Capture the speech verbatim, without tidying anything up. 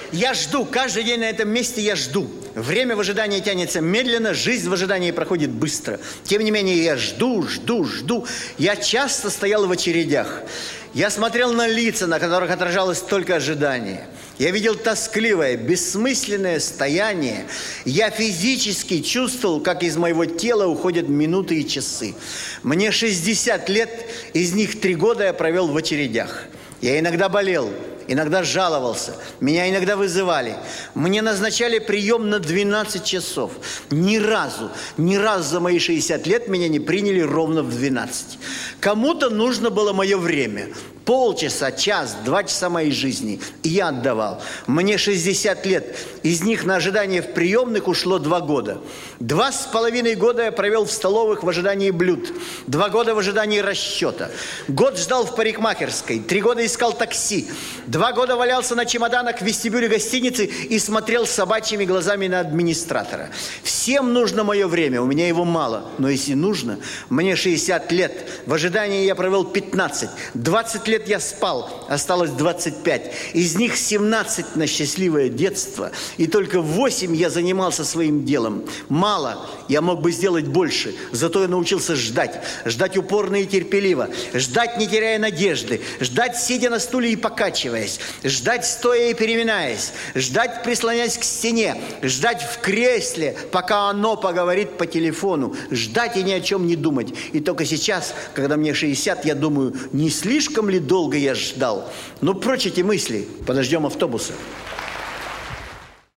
Я жду, каждый день на этом месте я жду. Время в ожидании тянется медленно, жизнь в ожидании проходит быстро. Тем не менее, я жду, жду, жду. Я часто стоял в очередях. Я смотрел на лица, на которых отражалось только ожидание. Я видел тоскливое, бессмысленное стояние. Я физически чувствовал, как из моего тела уходят минуты и часы. Мне шестьдесят лет, из них три года я провел в очередях. Я иногда болел, иногда жаловался, меня иногда вызывали. Мне назначали прием на двенадцать часов. Ни разу, ни разу за мои шестьдесят лет меня не приняли ровно в двенадцать. Кому-то нужно было мое время. Полчаса, час, два часа моей жизни. И я отдавал. Мне шестьдесят лет. Из них на ожидание в приемных ушло два года. Два с половиной года я провел в столовых в ожидании блюд. Два года в ожидании расчета. Год ждал в парикмахерской. Три года искал такси. Два года валялся на чемоданах в вестибюле гостиницы и смотрел собачьими глазами на администратора. Всем нужно мое время. У меня его мало. Но если нужно, мне шестьдесят лет. В ожидании я провел пятнадцать. двадцать лет я спал, осталось двадцать пять. Из них семнадцать на счастливое детство. И только восемь я занимался своим делом. Мало, я мог бы сделать больше. Зато я научился ждать. Ждать упорно и терпеливо. Ждать, не теряя надежды. Ждать, сидя на стуле и покачиваясь. Ждать, стоя и переминаясь. Ждать, прислоняясь к стене. Ждать в кресле, пока оно поговорит по телефону. Ждать и ни о чем не думать. И только сейчас, когда мне шестьдесят, я думаю, не слишком ли долго я ждал? Но прочь эти мысли. Подождем автобуса.